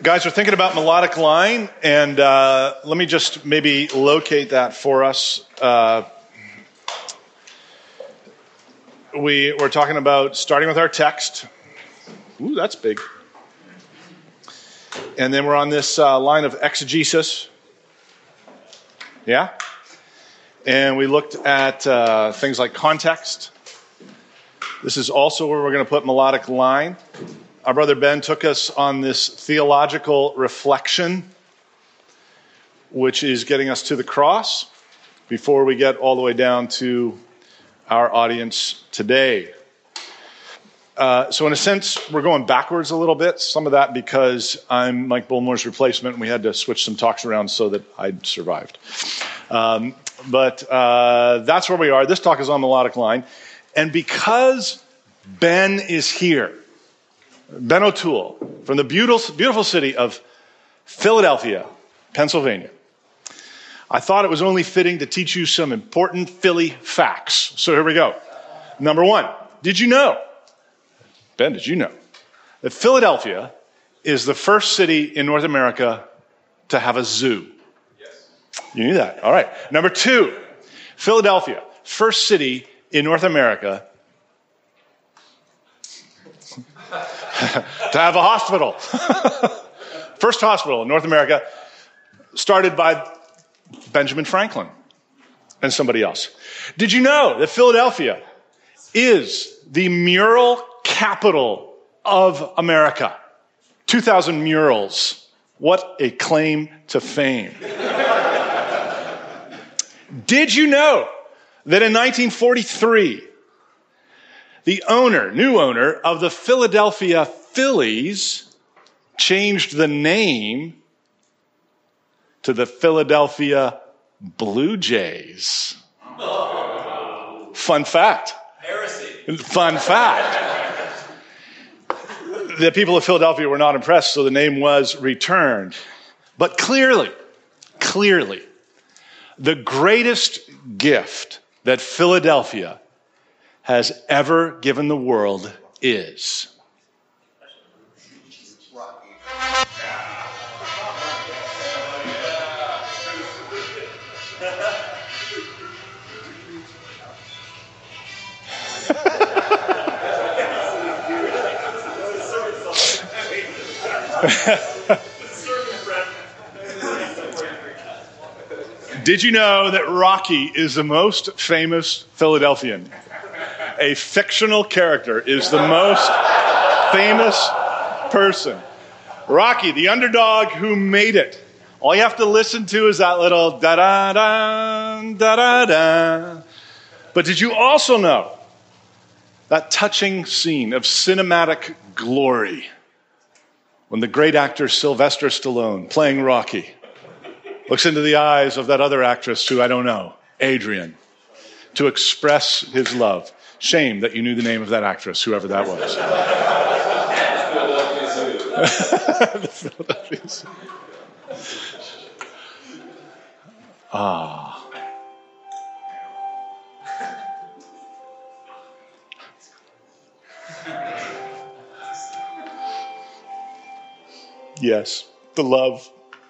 Guys, we're thinking about melodic line, and let me just maybe locate that for us. We're talking about starting with our text. Ooh, that's big. And then we're on this line of exegesis. Yeah? And we looked at things like context. This is also where we're going to put melodic line. Our brother Ben took us on this theological reflection, which is getting us to the cross before we get all the way down to our audience today. So in a sense, we're going backwards a little bit. Some of that because I'm Mike Bullmore's replacement, and we had to switch some talks around so that I survived. But that's where we are. This talk is on melodic line. And because Ben is here, Ben O'Toole, from the beautiful city of Philadelphia, Pennsylvania, I thought it was only fitting to teach you some important Philly facts. So here we go. Number one, did you know, Ben, did you know that Philadelphia is the first city in North America to have a zoo? Yes. You knew that. All right. Number two, Philadelphia, first city in North America to have a hospital. First hospital in North America, started by Benjamin Franklin and somebody else. Did you know that Philadelphia is the mural capital of America? 2,000 murals. What a claim to fame. Did you know that in 1943, the new owner of the Philadelphia Phillies changed the name to the Philadelphia Blue Jays? Fun fact. Heresy. Fun fact. The people of Philadelphia were not impressed, so the name was returned. But clearly, the greatest gift that Philadelphia has ever given the world is Rocky. Did you know that Rocky is the most famous Philadelphian? A fictional character is the most famous person. Rocky, the underdog who made it. All you have to listen to is that little da-da-da, da-da-da. But did you also know that touching scene of cinematic glory when the great actor Sylvester Stallone, playing Rocky, looks into the eyes of that other actress who I don't know, Adrian, to express his love? Shame that you knew the name of that actress, whoever that was. The Philadelphia Zoo. Ah. Yes, the love.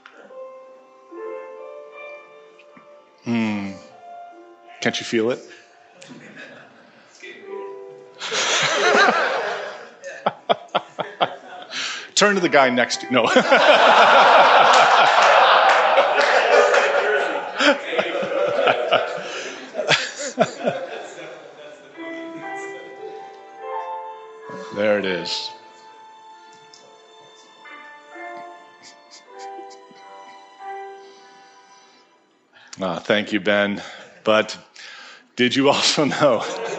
Can't you feel it? Turn to the guy next to you. No. There it is. Thank you, Ben. But did you also know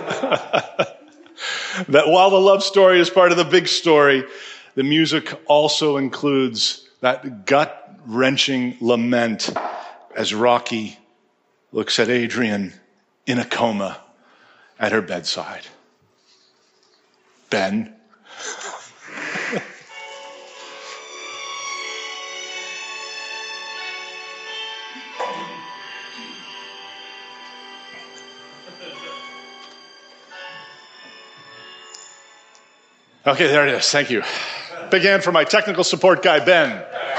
that while the love story is part of the big story, the music also includes that gut-wrenching lament as Rocky looks at Adrian in a coma at her bedside? Ben. Okay, there it is. Thank you. Big hand for my technical support guy, Ben.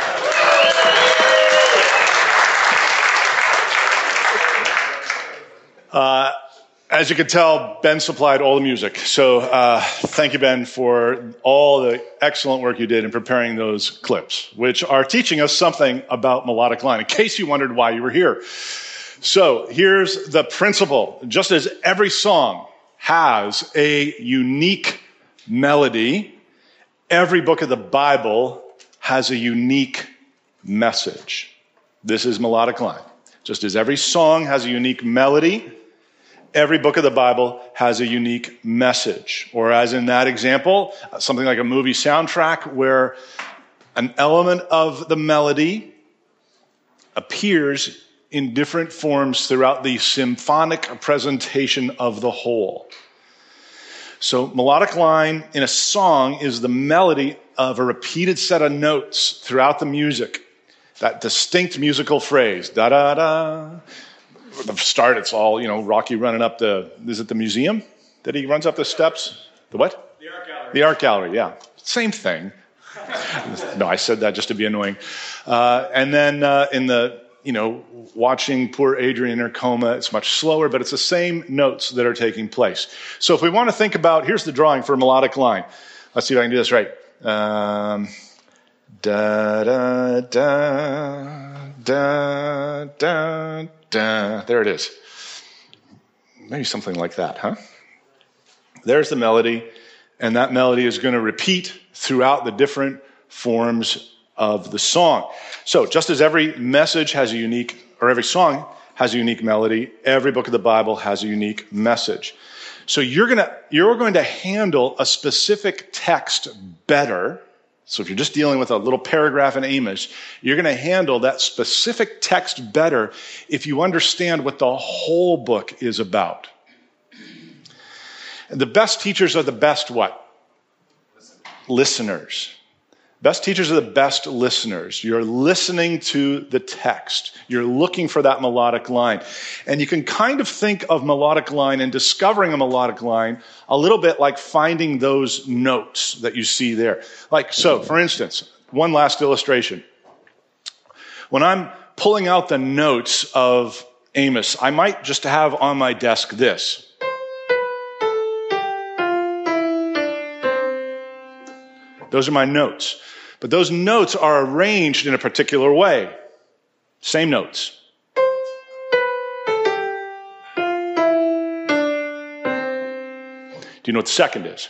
As you can tell, Ben supplied all the music. So thank you, Ben, for all the excellent work you did in preparing those clips, which are teaching us something about melodic line, in case you wondered why you were here. So here's the principle. Just as every song has a unique melody, every book of the Bible has a unique message. This is melodic line. Just as every song has a unique melody, every book of the Bible has a unique message. Or as in that example, something like a movie soundtrack where an element of the melody appears in different forms throughout the symphonic presentation of the whole. So melodic line in a song is the melody of a repeated set of notes throughout the music. That distinct musical phrase, da-da-da. At the start, it's all, Rocky running up is it the museum that he runs up the steps? The what? The art gallery. The art gallery, yeah. Same thing. No, I said that just to be annoying. And then in the, watching poor Adrian in her coma, it's much slower, but it's the same notes that are taking place. So if we want to think about, here's the drawing for a melodic line. Let's see if I can do this right. Da, da, da, da, da, da. There it is. Maybe something like that, huh? There's the melody, and that melody is going to repeat throughout the different forms of the song. So just as every message has a unique, or every song has a unique melody, every book of the Bible has a unique message. So you're going to handle a specific text better. So if you're just dealing with a little paragraph in Amos, you're going to handle that specific text better if you understand what the whole book is about. And the best teachers are the best what? Listeners. Best teachers are the best listeners. You're listening to the text. You're looking for that melodic line. And you can kind of think of melodic line and discovering a melodic line a little bit like finding those notes that you see there. So, for instance, one last illustration. When I'm pulling out the notes of Amos, I might just have on my desk this. Those are my notes. But those notes are arranged in a particular way. Same notes. Do you know what the second is?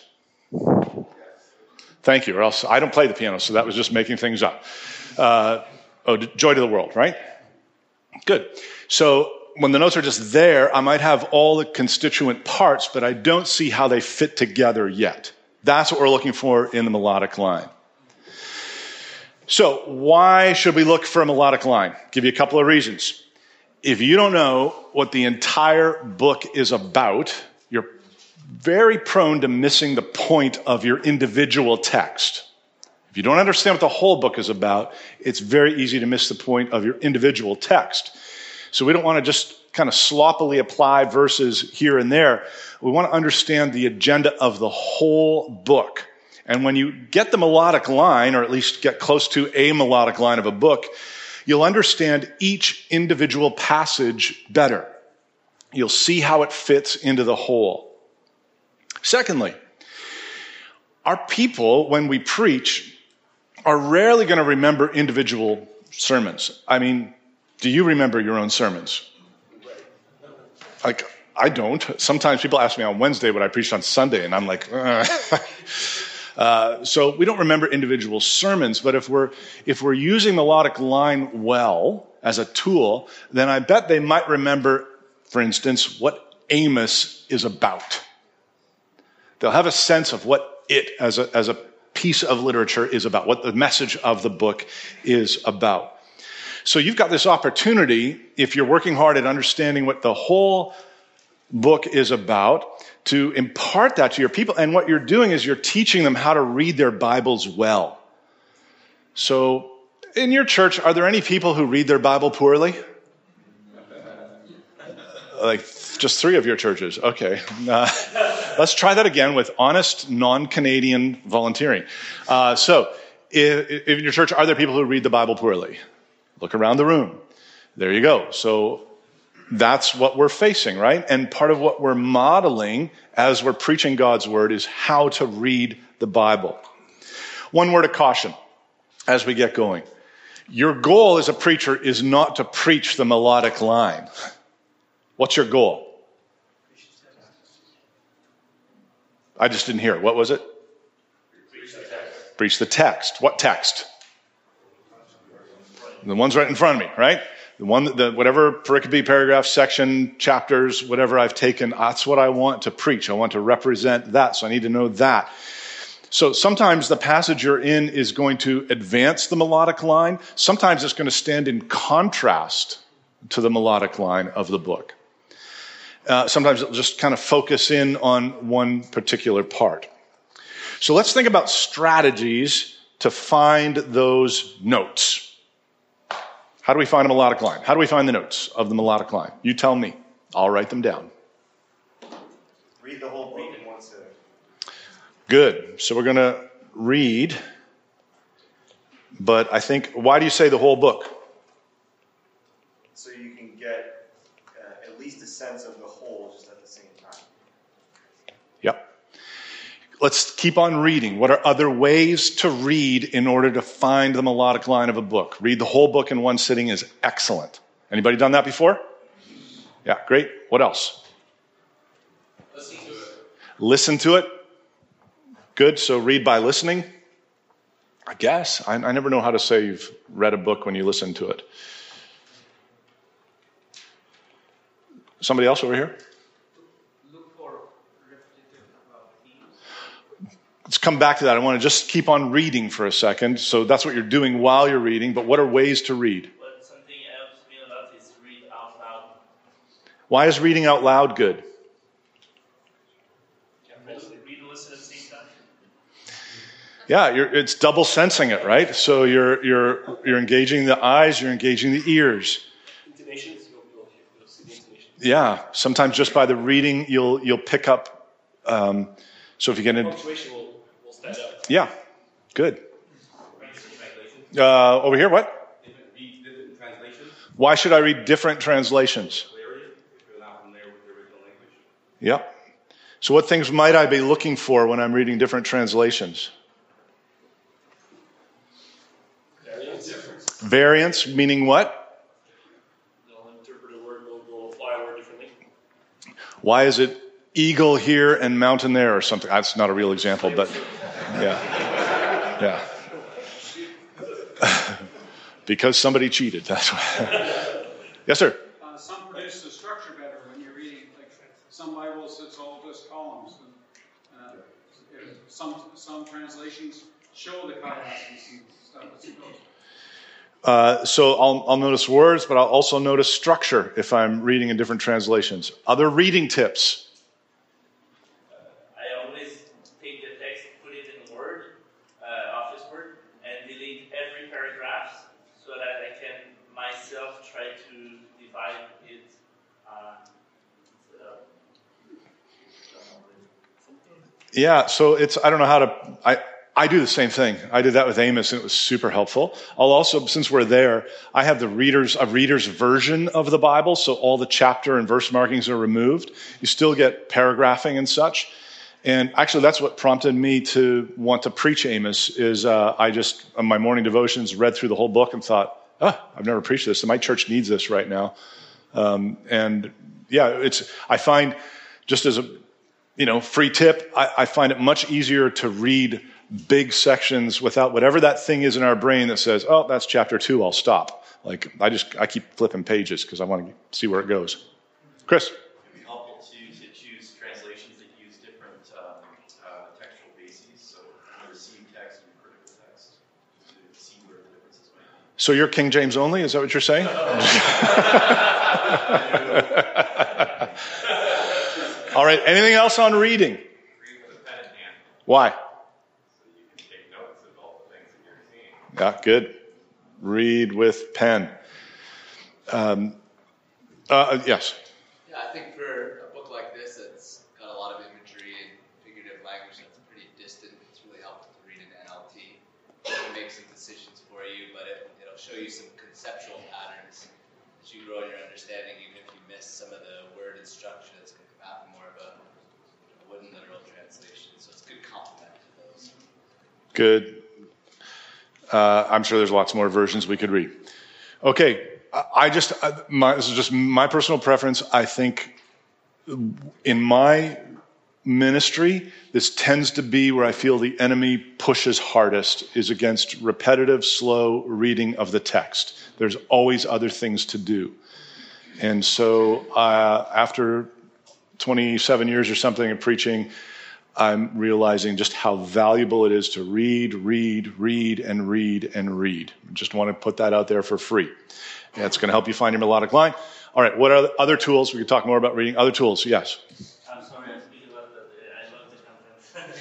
Thank you. Or else I don't play the piano, so that was just making things up. Joy to the World, right? Good. So when the notes are just there, I might have all the constituent parts, but I don't see how they fit together yet. That's what we're looking for in the melodic line. So why should we look for a melodic line? Give you a couple of reasons. If you don't know what the entire book is about, you're very prone to missing the point of your individual text. If you don't understand what the whole book is about, it's very easy to miss the point of your individual text. So we don't want to just kind of sloppily apply verses here and there. We want to understand the agenda of the whole book. And when you get the melodic line, or at least get close to a melodic line of a book, you'll understand each individual passage better. You'll see how it fits into the whole. Secondly, our people, when we preach, are rarely going to remember individual sermons. I mean, do you remember your own sermons? I don't. Sometimes people ask me on Wednesday what I preached on Sunday, and I'm like, So we don't remember individual sermons, but if we're using melodic line well as a tool, then I bet they might remember, for instance, what Amos is about. They'll have a sense of what it, as a piece of literature, is about, what the message of the book is about. So you've got this opportunity, if you're working hard at understanding what the whole book is about, to impart that to your people. And what you're doing is you're teaching them how to read their Bibles well. So in your church, are there any people who read their Bible poorly? Like just 3 of your churches. Okay. Let's try that again with honest, non-Canadian volunteering. So, if in your church, are there people who read the Bible poorly? Look around the room. There you go. So, that's what we're facing, right? And part of what we're modeling as we're preaching God's word is how to read the Bible. One word of caution as we get going. Your goal as a preacher is not to preach the melodic line. What's your goal? I just didn't hear it. What was it? Preach the text. Preach the text. What text? The one's right in front of me, right? The one that, whatever pericope, paragraph, section, chapters, whatever I've taken, that's what I want to preach. I want to represent that, so I need to know that. So sometimes the passage you're in is going to advance the melodic line. Sometimes it's going to stand in contrast to the melodic line of the book. Sometimes it'll just kind of focus in on one particular part. So let's think about strategies to find those notes. How do we find a melodic line? How do we find the notes of the melodic line? You tell me. I'll write them down. Read the whole book in one sitting. Good. So we're going to read, but I think, why do you say the whole book? So you can get at least a sense of the whole just at the same time. Yep. Let's keep on reading. What are other ways to read in order to find the melodic line of a book? Read the whole book in one sitting is excellent. Anybody done that before? Yeah, great. What else? Listen to it. Listen to it. Good. So read by listening. I guess. I never know how to say you've read a book when you listen to it. Somebody else over here? Look for repetitive themes. Let's come back to that. I want to just keep on reading for a second. So that's what you're doing while you're reading. But what are ways to read? But something else me a lot is read out loud. Why is reading out loud good? Read and listen at the same time. Yeah, it's double sensing it, right? So you're engaging the eyes, you're engaging the ears. Intonations, you'll see the intonation. Yeah, sometimes just by the reading, you'll pick up. So if you get in, Punctuation will stand out. yeah, good. Read different translations. Over here, what? Read different translations. Why should I read different translations? Clarity, if you're not familiar with the original language. Yep. So what things might I be looking for when I'm reading different translations? Variance, meaning what? They'll interpret a word, they'll apply a word differently. Why is it eagle here and mountain there or something? That's not a real example, but yeah. Because somebody cheated. That's why. Yes, sir. Some produce the structure better when you're reading. Like some Bibles, it's all just columns. And, some translations show the chiasms and stuff. So I'll notice words, but I'll also notice structure if I'm reading in different translations. Other reading tips. I always take the text, put it in Word, Office Word, and delete every paragraph so that I can myself try to divide it. Yeah, so I don't know how to, I do the same thing. I did that with Amos and it was super helpful. I'll also, since we're there, I have a reader's version of the Bible, so all the chapter and verse markings are removed. You still get paragraphing and such. And actually that's what prompted me to want to preach Amos is I just, on my morning devotions, read through the whole book and thought, I've never preached this, and my church needs this right now. And yeah, I find, just as a free tip, I find it much easier to read big sections without whatever that thing is in our brain that says, oh, that's chapter 2, I'll stop. Like, I keep flipping pages because I want to see where it goes. Chris? It would be helpful to choose translations that use different textual bases, so received text and critical text, to see where the differences might be. So you're King James only? Is that what you're saying? All right, anything else on reading? Read with a pen in hand, Why? so you can take notes of all the things that you're seeing. Yeah, good. Read with pen. Yes. Yeah, I think for a book like this that's got a lot of imagery and show you some conceptual patterns that you grow in your understanding, even if you miss some of the word and structure that's going to come out in more of a wooden literal translation. So it's a good complement to those. Good. I'm sure there's lots more versions we could read. Okay, this is just my personal preference. I think in my ministry, this tends to be where I feel the enemy pushes hardest, is against repetitive, slow reading of the text. There's always other things to do. And so after 27 years or something of preaching, I'm realizing just how valuable it is to read. Just want to put that out there for free. That's going to help you find your melodic line. All right, what are other tools? We could talk more about reading. Other tools, yes. I'm sorry, I speak about that. I love the content.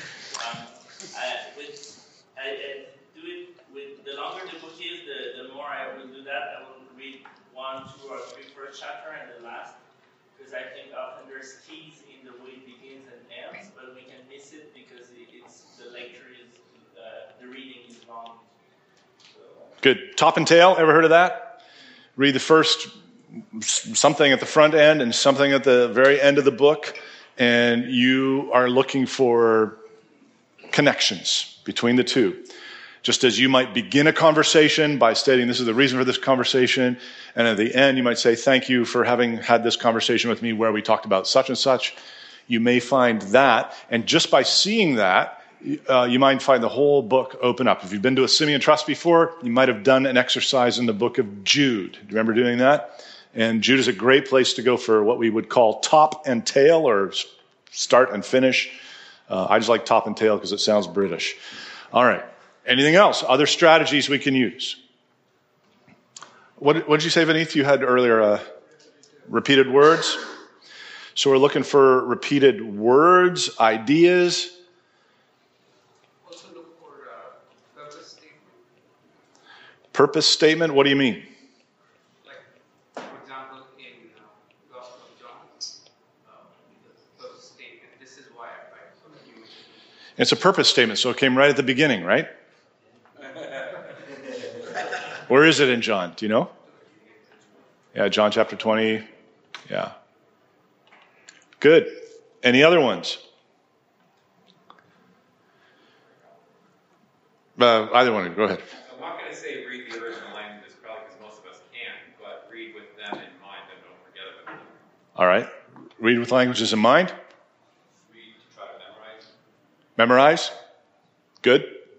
I do it with the longer the book is, the more I will do that. I will read 1, 2, or 3 first chapter and the last, because I think often there's keys in the way it begins and ends, but we can miss it because the lecture is the reading is long. So, Good. Top and tail. Ever heard of that? Read the first something at the front end and something at the very end of the book, and you are looking for connections between the two. Just as you might begin a conversation by stating this is the reason for this conversation, and at the end you might say thank you for having had this conversation with me where we talked about such and such. You may find that, and just by seeing that, you might find the whole book open up. If you've been to a Simeon Trust before, you might have done an exercise in the book of Jude. Do you remember doing that? And Jude is a great place to go for what we would call top and tail, or start and finish. I just like top and tail because it sounds British. All right. Anything else? Other strategies we can use? What did you say, Vineeth? You had earlier repeated words. So we're looking for repeated words, ideas. Also look for purpose statement. Purpose statement? What do you mean? Like, for example, in Gospel of John, the purpose statement, this is why I write for you. It's a purpose statement, so it came right at the beginning, right? Where is it in John? Do you know? Yeah, John chapter 20. Yeah. Good. Any other ones? Either one. Go ahead. I'm not going to say read the original languages, probably because most of us can, but read with them in mind and don't forget about them. All right. Read with languages in mind. Read to try to memorize. Memorize. Good.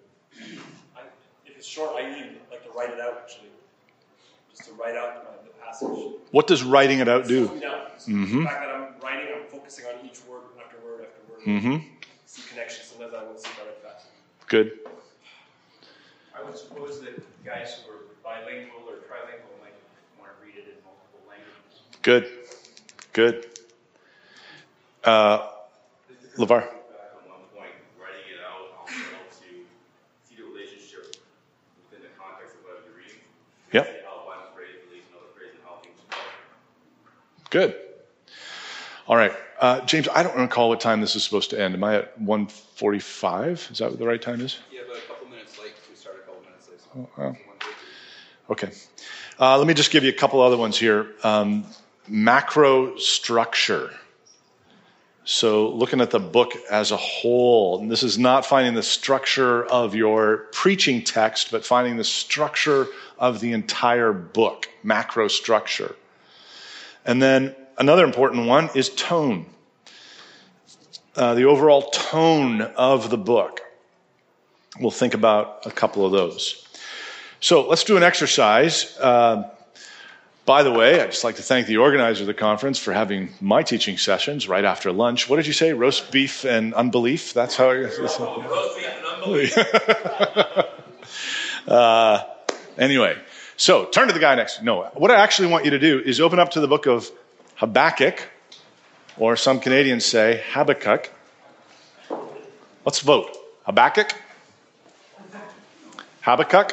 If it's short, I usually like to write it out, actually. Just to write out the passage. What does writing it out do? Slow me down. Mm-hmm. The fact that I'm writing, I'm focusing on each word after word after word. Mm-hmm. See connections. Sometimes I won't see that right fast. Good. I would suppose that guys who are bilingual or trilingual might want to read it in multiple languages. Good. Good. LeVar. Back on one point, writing it out also helps you see the relationship within the context of what you're reading. Yep. See how one phrase relates to another phrase and how things flow. Good. All right. James, I don't recall what time this is supposed to end. Am I at 1:45? Is that what the right time is? Yeah, but a couple minutes late. We started a couple minutes late. So Oh, wow. Okay. Let me just give you a couple other ones here. Macro structure. So looking at the book as a whole, and this is not finding the structure of your preaching text, but finding the structure of the entire book, macro structure. And then another important one is tone. The overall tone of the book. We'll think about a couple of those. So let's do an exercise. By the way, I'd just like to thank the organizer of the conference for having my teaching sessions right after lunch. What did you say? Roast beef and unbelief? That's how roast beef and unbelief. Anyway, so turn to the guy next. No, what I actually want you to do is open up to the book of Habakkuk, or some Canadians say Habakkuk. Let's vote. Habakkuk? Habakkuk?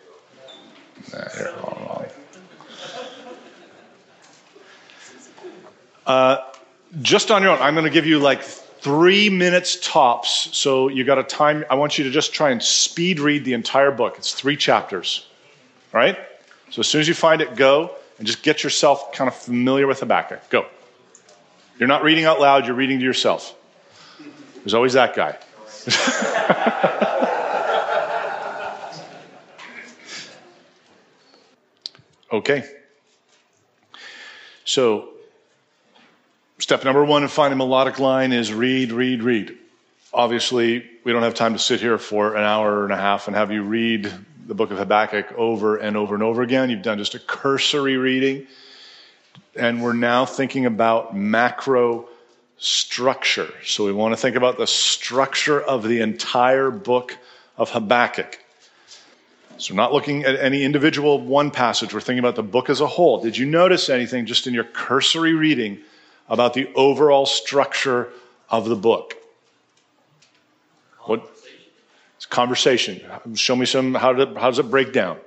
Just on your own, I'm going to give you like 3 minutes tops. So you got a time. I want you to just try and speed read the entire book. It's 3 chapters. All right? So as soon as you find it, go and just get yourself kind of familiar with Habakkuk. Go. You're not reading out loud, you're reading to yourself. There's always that guy. Okay. So, step number one in finding melodic line is read, read, read. Obviously, we don't have time to sit here for an hour and a half and have you read the book of Habakkuk over and over and over again. You've done just a cursory reading. And we're now thinking about macro structure. So we want to think about the structure of the entire book of Habakkuk. So we're not looking at any individual one passage. We're thinking about the book as a whole. Did you notice anything just in your cursory reading about the overall structure of the book? What? It's conversation. Show me some, how does it break down?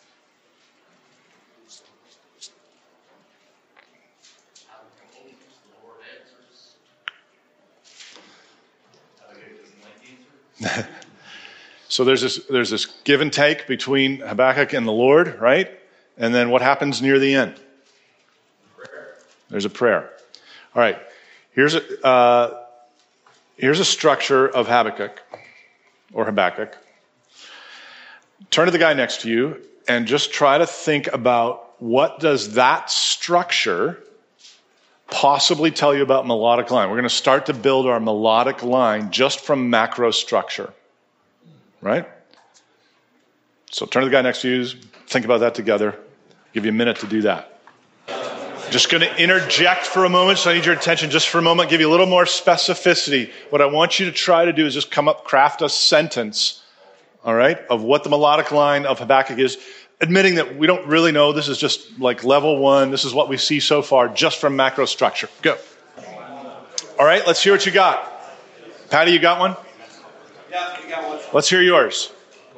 So there's this give and take between Habakkuk and the Lord, right? And then what happens near the end? There's a prayer. All right. Here's a structure of Habakkuk or Habakkuk. Turn to the guy next to you and just try to think about what does that structure possibly tell you about melodic line. We're going to start to build our melodic line just from macro structure. Right? So turn to the guy next to you, think about that together. I'll give you a minute to do that. Just going to interject for a moment, so I need your attention just for a moment, give you a little more specificity. What I want you to try to do is just craft a sentence, all right, of what the melodic line of Habakkuk is, admitting that we don't really know. This is just like level one. This is what we see so far just from macro structure. Go. All right, let's hear what you got. Patty, you got one? Yeah, you got one. Let's hear yours.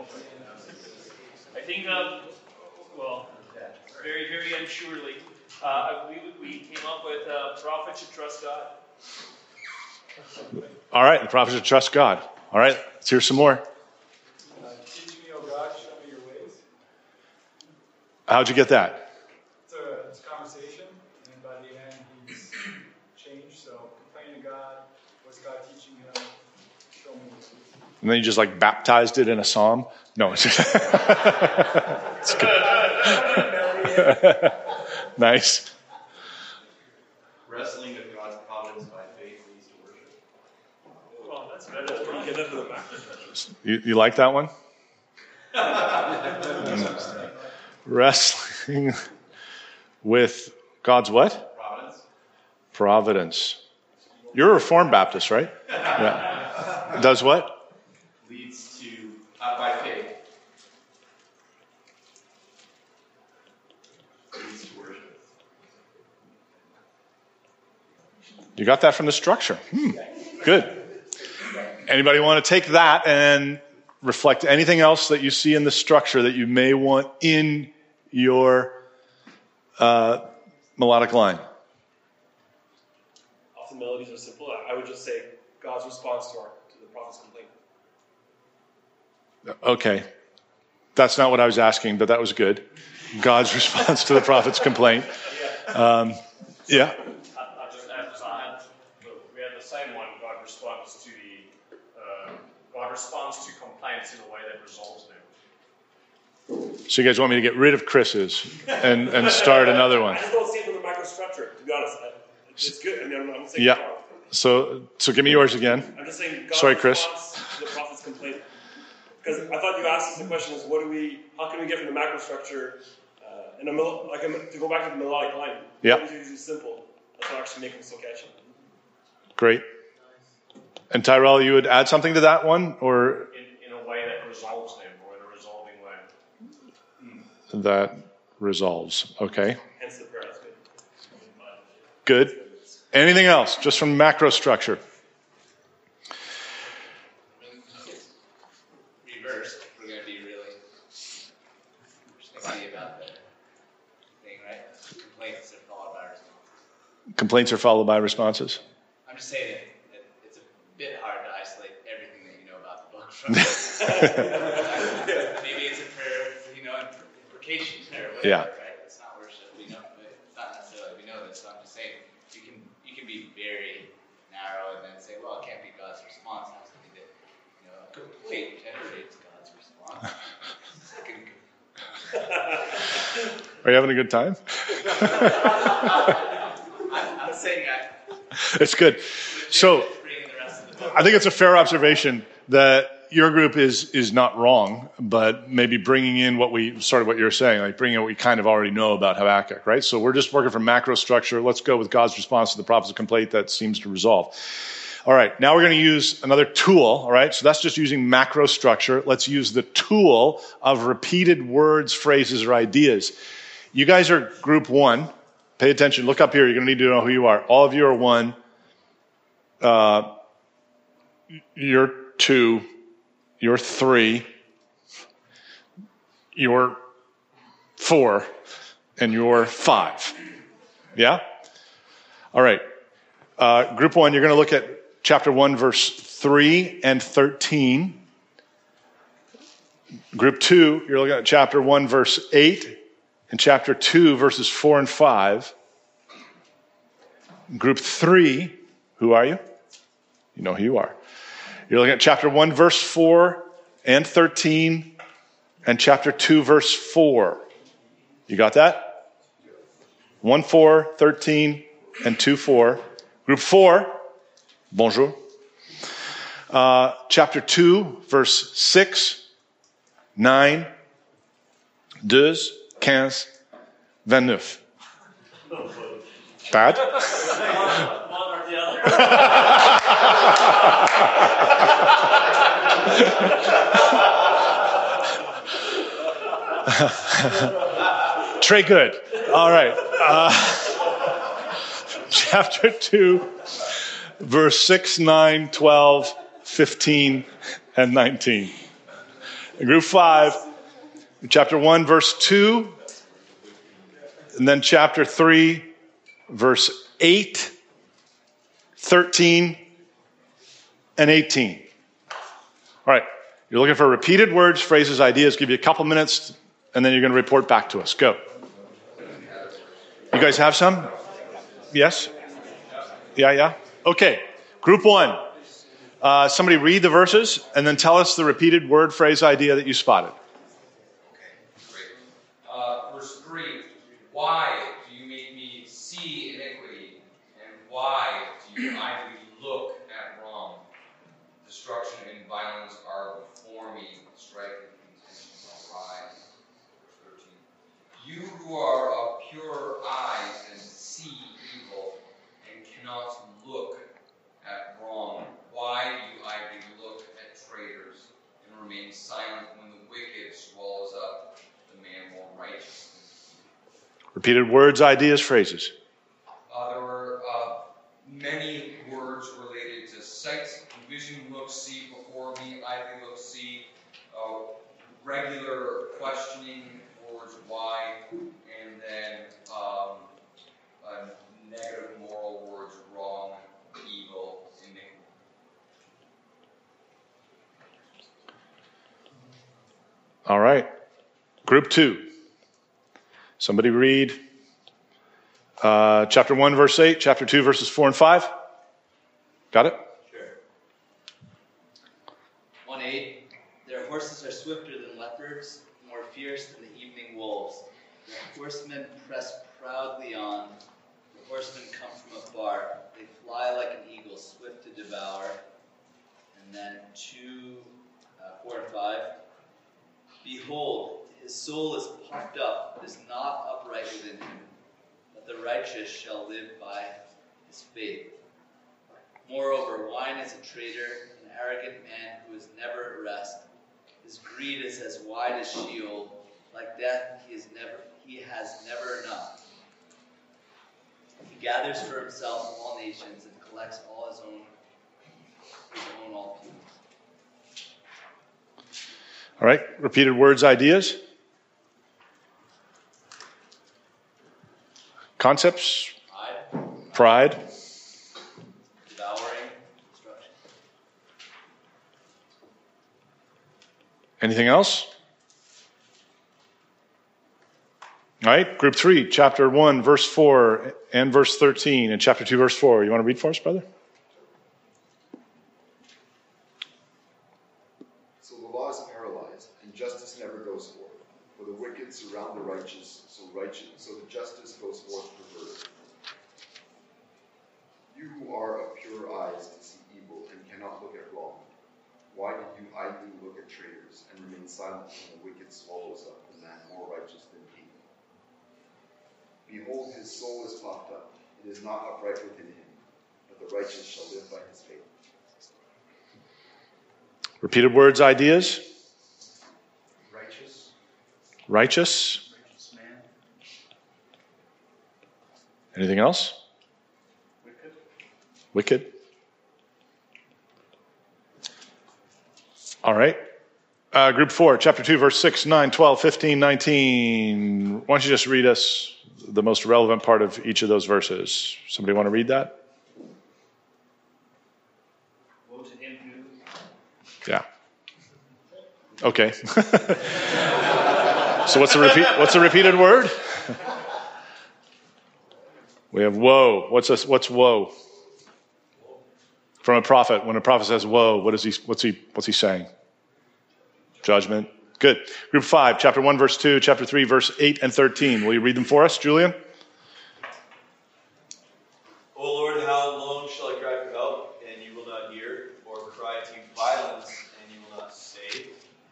I think, very, very unsurely, we came up with prophet should trust God. All right, the prophet should trust God. All right, let's hear some more. Teach me, O God, show me your ways. How'd you get that? It's a conversation, and by the end, he's changed. So, complaining to God, what's God teaching him? Show me his ways. And then you just like baptized it in a psalm? No, it's just it's good. Nice. Wrestling with God's providence by faith leads to worship. Well, that's better. That's pretty good into the macro structure. You like that one? Wrestling with God's what? Providence. You're a Reformed Baptist, right? Yeah. Does what? Leads to, by faith. Leads to worship. You got that from the structure. Good. Anybody want to take that and reflect anything else that you see in the structure that you may want in your melodic line? Often melodies are simple. I would just say God's response to the prophet's complaint. Okay. That's not what I was asking, but that was good. God's response to the prophet's complaint. Yeah. I just emphasize we had the same one. God responds to complaints in a way that resolves them. So you guys want me to get rid of Chris's and start another one? I just don't see it from the macro structure, to be honest. It's good. I mean, I'm saying Yeah. So give me yours again. I'm just saying God's Sorry, Chris. response to the prophet's complaint. Because I thought you asked us the question is, how can we get from the macro structure to go back to the melodic line? Yeah. It's usually simple. That's what actually makes them so catchy. Great. And Tyrell, you would add something to that one, or In a way that resolves them, or in a resolving way. that resolves? Okay. Hence the prayer. That's good. Good. Anything else, just from macro structure? Reverse, if we're going to be really sticky about the thing, right? Complaints are followed by responses. Complaints are followed by responses. I'm just saying that it's a bit hard to isolate everything that you know about the book from maybe it's a prayer, imprecation. or whatever, Yeah. right? It's not worship. We know, it's not necessarily we know this. So I'm just saying you can be very narrow and then say, well, it can't be God's response. It has to be the complete generates God's response. Are you having a good time? I'm saying It's good. So I think it's a fair observation that your group is not wrong, but maybe bringing in what you're saying, like bringing in what we kind of already know about Habakkuk, right? So we're just working from macro structure. Let's go with God's response to the prophet's complaint that seems to resolve. All right, now we're going to use another tool, all right? So that's just using macro structure. Let's use the tool of repeated words, phrases, or ideas. You guys are group 1. Pay attention. Look up here. You're going to need to know who you are. All of you are 1. You're 2. You're 3. You're 4. And you're 5. Yeah? All right. Group 1, you're going to look at chapter 1, verse 3 and 13. Group 2, you're looking at chapter 1, verse 8, and chapter 2, verses 4 and 5. Group 3, who are you? You know who you are. You're looking at chapter 1, verse 4 and 13, and chapter 2, verse 4. You got that? 1, 4, 13, and 2, 4. Group 4, bonjour. Chapter 2, verse 6, 9, 2, 15, 29. Bad? One or the other. Très good. All right. Chapter 2, verse 6, 9, 12, 15, and 19. Group 5, chapter 1, verse 2, and then chapter 3, verse 8, 13, and 18. All right. You're looking for repeated words, phrases, ideas. Give you a couple minutes, and then you're going to report back to us. Go. You guys have some? Yes? Yeah? Okay. Group 1. Somebody read the verses, and then tell us the repeated word, phrase, idea that you spotted. Verse 3, why do you make me see iniquity, and why do you idly look at wrong? Destruction and violence are before me, strife and contention will rise. Verse 13, you who are of pure eyes and see evil, and cannot look at wrong, why do you idly look at traitors, and remain silent when the wicked swallows up the man more righteous? Repeated words, ideas, phrases. There were many words related to sight, vision, look, see, before me, idly look, see, regular questioning, words why, and then negative moral words, wrong, evil, iniquity. All right. Group 2. Somebody read chapter 1, verse 8, chapter 2, verses 4 and 5. Got it? Sure. 1:8. Their horses are swifter than leopards, more fierce than the evening wolves. Their horsemen press proudly on. The horsemen come from afar. They fly like an eagle, swift to devour. And then 4 and 5. Behold, his soul is puffed up, is not upright within him, but the righteous shall live by his faith. Moreover, wine is a traitor, an arrogant man who is never at rest. His greed is as wide as Sheol. Like death, he has never enough. He gathers for himself all nations and collects all his own all peoples. All right. Repeated words, ideas. Concepts. Pride. Devouring. Destruction. Anything else? All right, group 3, chapter 1, verse 4 and verse 13, and chapter 2, verse 4. You want to read for us, brother? So the law is paralyzed, and justice never goes forth. For the wicked surround the righteous, so the justice goes forth perverted. You who are of pure eyes to see evil and cannot look at wrong, why do you idly look at traitors and remain silent when the wicked swallows up a man more righteous than he? Behold, his soul is puffed up. It is not upright within him, but the righteous shall live by his faith. Repeated words, ideas? Righteous. Righteous. Righteous man. Anything else? Wicked. Wicked. All right. Group 4, chapter 2, verse 6, 9, 12, 15, 19. Why don't you just read us the most relevant part of each of those verses? Somebody want to read that? Woe to him who. Yeah. Okay. So what's the repeated word? We have woe. What's woe? From a prophet. When a prophet says woe, what's he saying? Judgment. Good. Group 5, chapter 1, verse 2, chapter 3, verse 8 and 13. Will you read them for us, Julian? O Lord, how long shall I cry for help, and you will not hear, or cry to violence, and you will not save?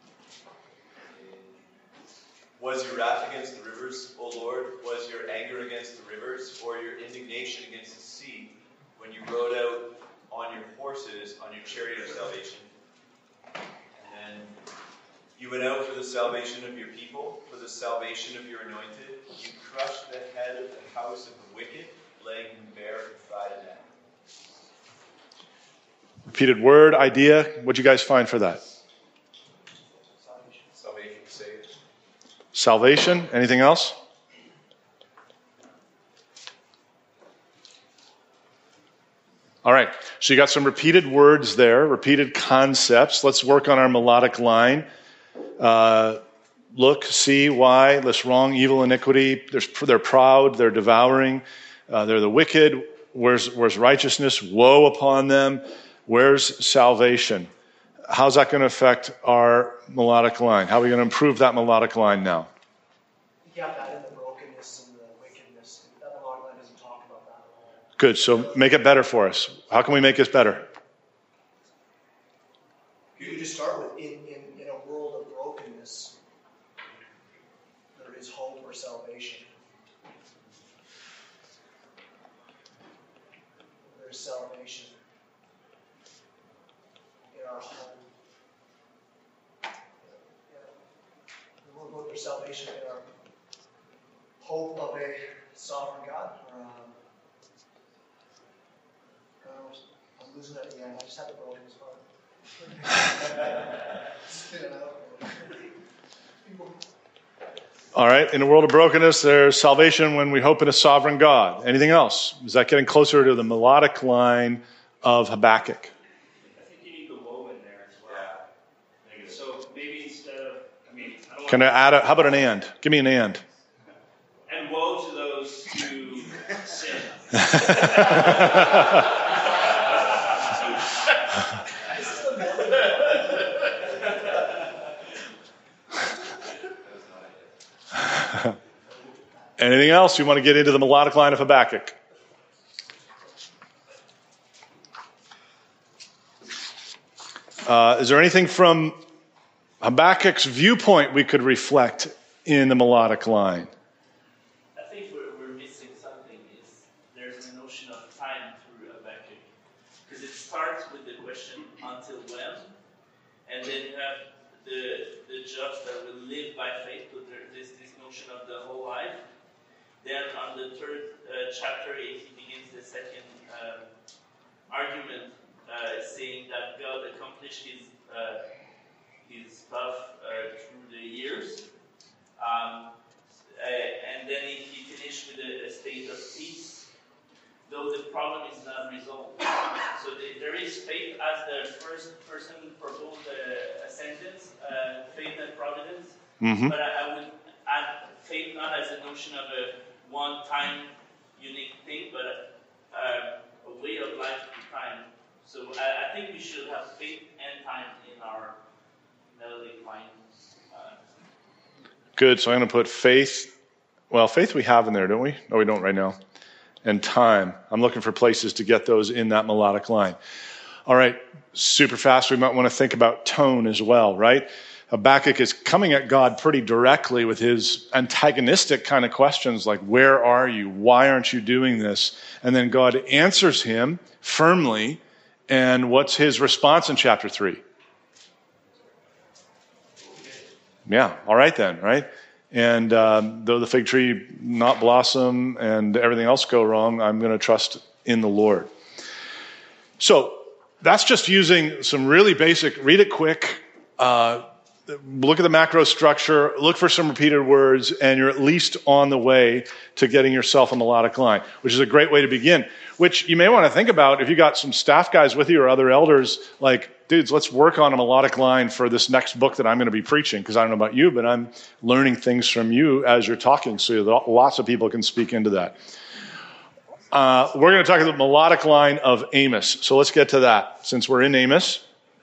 Was your wrath against the rivers, O Lord? Was your anger against the rivers, or your indignation against the sea, when you rode out on your horses, on your chariot of salvation? And then you went out for the salvation of your people, for the salvation of your anointed. You crushed the head of the house of the wicked, laying him bare from thigh to neck. Repeated word, idea. What'd you guys find for that? Salvation saved. Salvation. Anything else? All right. So you got some repeated words there, repeated concepts. Let's work on our melodic line. Look, see, why, less wrong, evil, iniquity. They're proud, they're devouring, they're the wicked. Where's righteousness? Woe upon them. Where's salvation? How's that going to affect our melodic line? How are we going to improve that melodic line now? You have that in the brokenness and the wickedness. That melodic line doesn't talk about that at all. Good. So make it better for us. How can we make this better? You could just start with in a world of brokenness, there is hope or salvation. There is salvation in our home. There's salvation in our hope of a sovereign God. I'm losing that again. I just had the brokenness part. All right. In a world of brokenness, there's salvation when we hope in a sovereign God. Anything else? Is that getting closer to the melodic line of Habakkuk? I think you need the woe in there as well. Yeah. So maybe instead of, I don't Can I add how about an and? Give me an and. And woe to those who sin. Anything else you want to get into the melodic line of Habakkuk? Is there anything from Habakkuk's viewpoint we could reflect in the melodic line? I think we're missing something. Is there's a notion of time through Habakkuk, because it starts with the question until when, and then you have the just that will live by faith. But there's this notion of the whole life. Then on the third chapter, he begins the second argument, saying that God accomplished his stuff through the years. And then he finished with a state of peace, though the problem is not resolved. So there is faith as the first person proposed a sentence, faith and providence. Mm-hmm. But I would add faith not as a notion of a one-time unique thing, but a way of life through time. So I think we should have faith and time in our melodic line. Good. So I'm going to put faith. Well, faith we have in there, don't we? No, we don't right now. And time. I'm looking for places to get those in that melodic line. All right. Super fast. We might want to think about tone as well, right? Habakkuk is coming at God pretty directly with his antagonistic kind of questions like, where are you? Why aren't you doing this? And then God answers him firmly. And what's his response in chapter 3? Yeah, all right then, right? And though the fig tree not blossom and everything else go wrong, I'm going to trust in the Lord. So that's just using some really basic, read it quick, look at the macro structure, look for some repeated words, and you're at least on the way to getting yourself a melodic line, which is a great way to begin, which you may want to think about if you got some staff guys with you or other elders, like, dudes, let's work on a melodic line for this next book that I'm going to be preaching, because I don't know about you, but I'm learning things from you as you're talking, so that lots of people can speak into that. We're going to talk about the melodic line of Amos. So let's get to that. Since we're in Amos,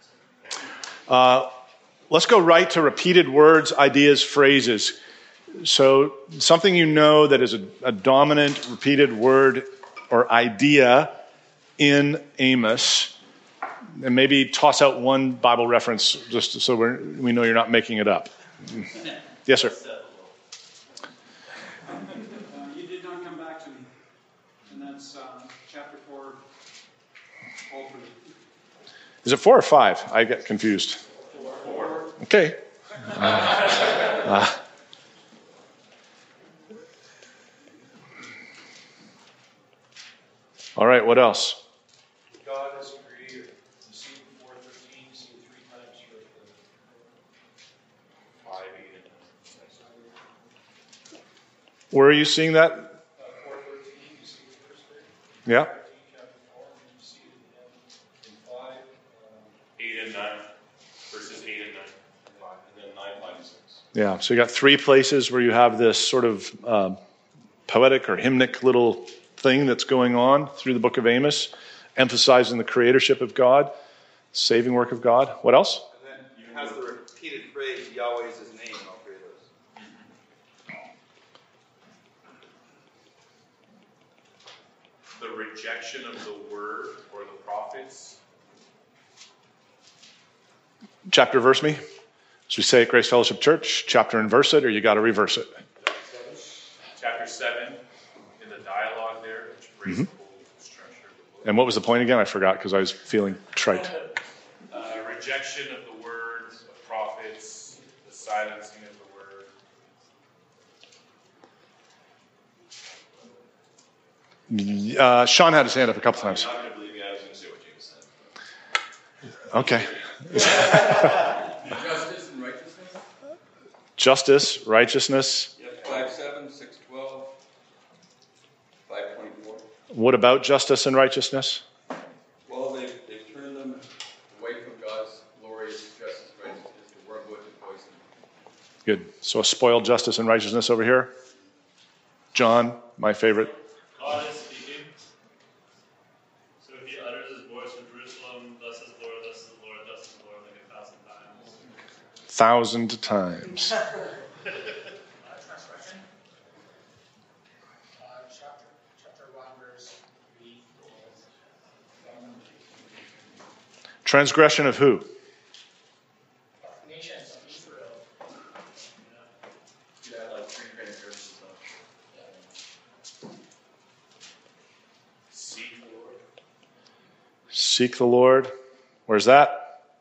let's go right to repeated words, ideas, phrases. So something you know that is a dominant repeated word or idea in Amos, and maybe toss out one Bible reference just so we know you're not making it up. Yes, sir. You did not come back to me. And that's chapter 4. Is it 4 or 5? I get confused. 4. Okay. All right, what else? God is a creator. You see it in 4:13, you see it 3 times here. 5, 8, and 9. Where are you seeing that? 4:13, you see the first bit. Yeah. Chapter 4, and you see it again in 5, 8 and 9. Verses 8 and 9. And then 9, 5, and 6. Yeah, so you got 3 places where you have this sort of poetic or hymnic little thing that's going on through the book of Amos, emphasizing the creatorship of God, saving work of God. What else? And then you have the repeated phrase, Yahweh is his name, in all 3 of those. The rejection of the word or the prophets. Chapter verse me. As we say at Grace Fellowship Church, chapter and verse it, or you got to reverse it. Chapter 7, in the dialogue there, which brings the whole structure of the book. And what was the point again? I forgot because I was feeling trite. Rejection of the words of prophets, the silencing of the word. Sean had his hand up a couple times. I'm not going to believe you. I was going to say what James said. Okay. Justice and righteousness. Justice, righteousness. 5:7, 6:12, 5:24. What about justice and righteousness? Well, they've turned them away from God's glorious justice and righteousness to wormwood and poison. Good. So a spoiled justice and righteousness over here. John, my favorite. God is speaking. So if he utters his voice in Jerusalem, thus is the Lord, thus is the Lord, thus is the Lord, like 1,000 times. Transgression. Chapter 1, verse 3. Transgression of who? Nations of Israel. You had like 3 transgressions. Seek the Lord. Seek the Lord. Where's that?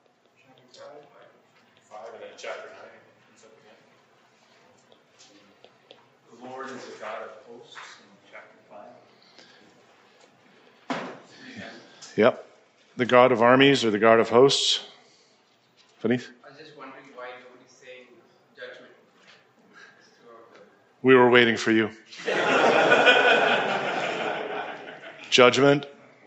5 and then chapter 9. The Lord is a God of hosts in chapter 5. Yep. The God of armies or the God of hosts. Faneeth? I was just wondering why nobody saying judgment. We were waiting for you. Judgment.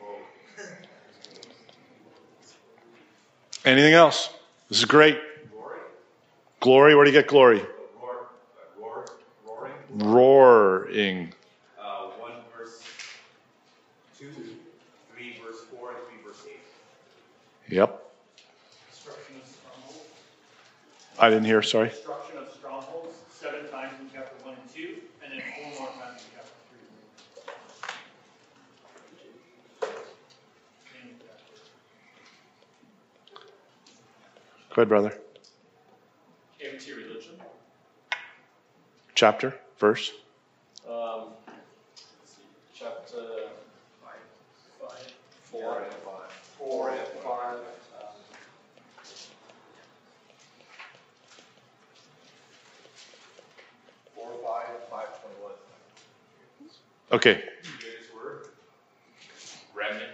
Anything else? This is great. Glory. Where do you get glory? Roaring. Roaring. 1 verse 2, 3 verse 4, and 3 verse 8. Yep. Destruction of strongholds. I didn't hear, sorry. Destruction of strongholds, 7 times in chapter 1 and 2, and then 4 more times in chapter 3. Go ahead, brother. Anti-religion. Chapter, verse. Chapter 5. 4 and 5. 4 and 5. 4, 5, 5:21. Okay. Greatest word. Remnant.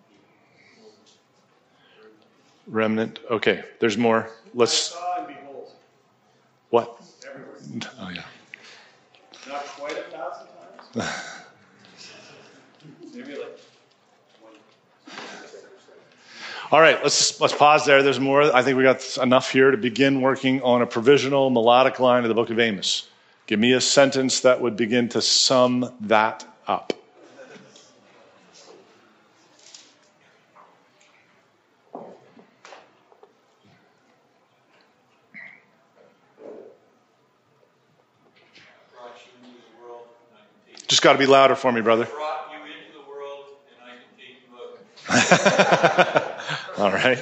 Remnant. Okay, there's more. Let's. Saw and behold. What? Everywhere. Oh, yeah. Not quite 1,000 times. Maybe like 20. All right, let's pause there. There's more. I think we got enough here to begin working on a provisional melodic line of the book of Amos. Give me a sentence that would begin to sum that up. Just got to be louder for me, brother. Brought you into the world, and I can take you out. All right.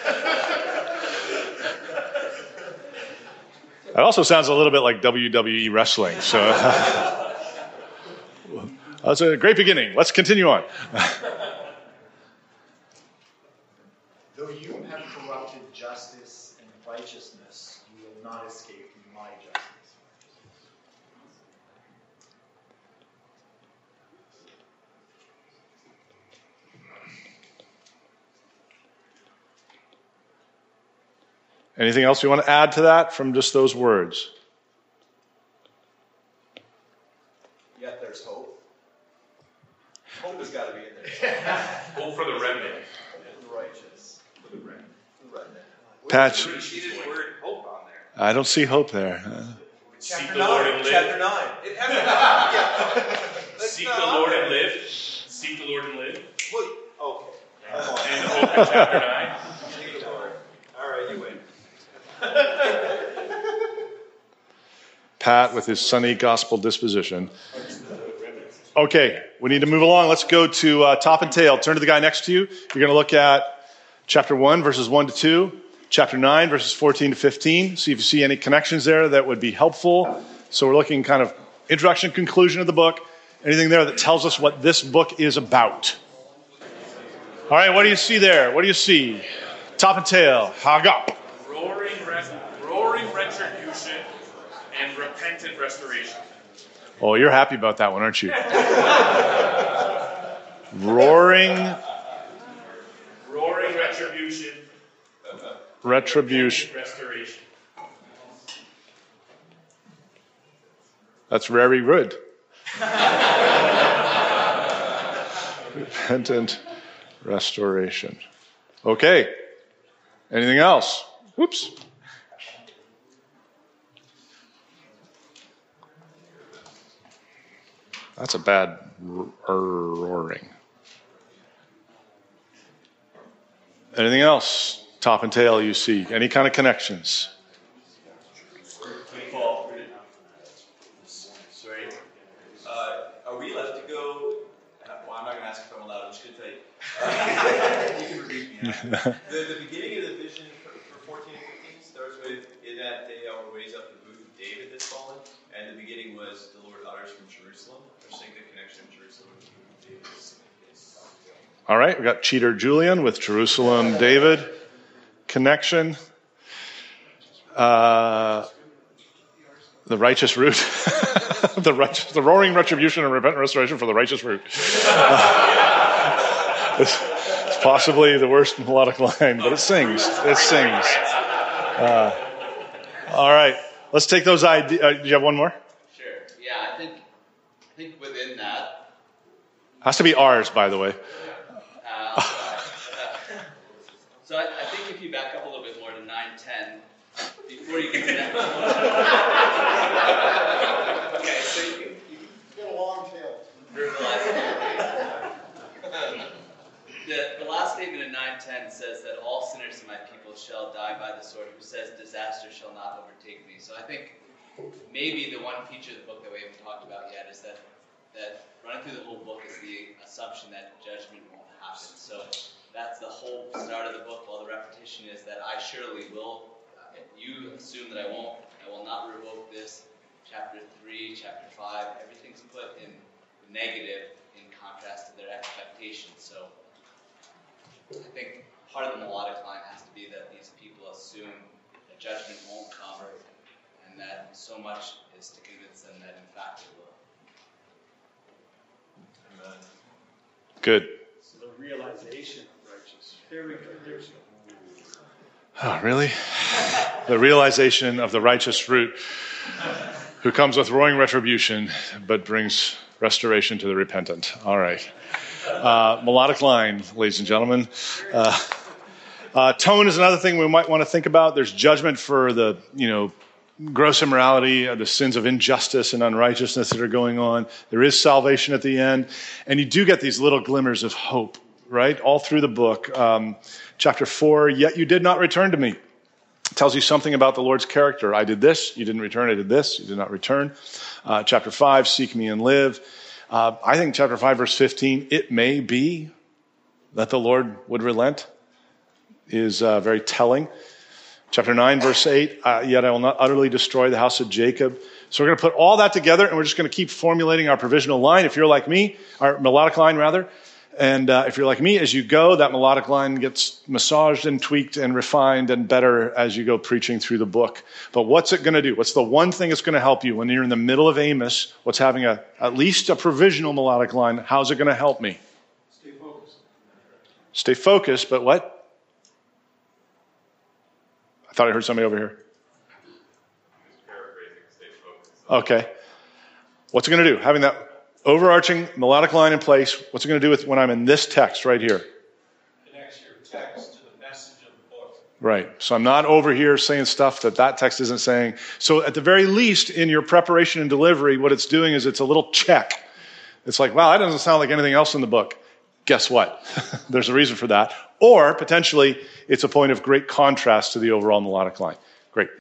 That also sounds a little bit like WWE wrestling. So that's a great beginning. Let's continue on. Though you have corrupted justice and righteousness, you will not escape my justice. Anything else you want to add to that from just those words? Yet there's hope. Hope has got to be in there. Hope for the remnant. The righteous. For the remnant. The remnant. Patch. Repeated word hope on there. I don't see hope there. Seek the Lord and live. Chapter 9. It hasn't Seek the Lord and live. Seek the Lord and live. Wait. Okay. Come on. And hope in chapter 9. Seek the Lord. All right, you win. Pat with his sunny gospel disposition. Okay, we need to move along. Let's go to top and tail. Turn to the guy next to you. You're going to look at chapter 1, verses 1 to 2, chapter 9, verses 14 to 15. See if you see any connections there that would be helpful. So we're looking kind of introduction, conclusion of the book. Anything there that tells us what this book is about? All right, what do you see there? What do you see? Top and tail. Hagap. Roaring retribution and repentant restoration. Oh, you're happy about that one, aren't you? Roaring retribution. Restoration. That's very good. Repentant restoration. Okay. Anything else? Whoops. That's a bad roaring. Anything else? Top and tail you see? Any kind of connections? Sorry. Are we left to go? Well, I'm not going to ask if I'm allowed. I'm just going to tell you. You can repeat me. The beginning of the vision for 14 and 15 starts with, in that day I will raise up the root of David that's fallen. And the beginning was, the Lord utters from Jerusalem. I think the connection of Jerusalem with the root of David is All right, we got Cheater Julian with Jerusalem David connection. The righteous root. the roaring retribution and repentant restoration for the righteous root. It's possibly the worst melodic line, but it sings. It sings. All right, let's take those ideas. Do you have one more? Sure. Yeah, I think within that. Has to be ours, by the way. So I think if you back up a little bit more to 9:10, before you get to that. Okay, Get a long tail. The last statement in 9:10 says that all sinners in my people shall die by the sword, who says disaster shall not overtake me. So I think maybe the one feature of the book that we haven't talked about yet is that running through the whole book is the assumption that judgment won't happen. So that's the whole start of the book, while the repetition is that I surely will. You assume that I won't. I will not revoke this. Chapter 3, chapter 5, everything's put in negative in contrast to their expectations. So I think part of the melodic line has to be that these people assume that judgment won't come, and that so much is to convince them that in fact it will. Amen. Good. So the realization of righteous. There we go. There's Oh, really? The realization of the righteous root who comes with roaring retribution, but brings restoration to the repentant. All right. Melodic line, ladies and gentlemen. Tone is another thing we might want to think about. There's judgment for the, gross immorality, the sins of injustice and unrighteousness that are going on. There is salvation at the end. And you do get these little glimmers of hope, right? All through the book. Chapter 4, yet you did not return to me. It tells you something about the Lord's character. I did this, you didn't return. I did this, you did not return. Chapter 5, seek me and live. I think chapter 5, verse 15, it may be that the Lord would relent, is very telling. Chapter 9, verse 8, yet I will not utterly destroy the house of Jacob. So we're going to put all that together, and we're just going to keep formulating our provisional line. If you're like me, our melodic line rather, and if you're like me, as you go, that melodic line gets massaged and tweaked and refined and better as you go preaching through the book. But what's it going to do? What's the one thing that's going to help you when you're in the middle of Amos? What's having at least a provisional melodic line? How's it going to help me? Stay focused. Stay focused, but what? I thought I heard somebody over here. Paraphrasing, stay focused. Okay. What's it going to do? Having that overarching melodic line in place, what's it going to do with when I'm in this text right here? Connects your text to the message of the book. Right. So I'm not over here saying stuff that text isn't saying. So at the very least, in your preparation and delivery, what it's doing is it's a little check. It's like, wow, that doesn't sound like anything else in the book. Guess what? There's a reason for that. Or potentially, it's a point of great contrast to the overall melodic line. Great.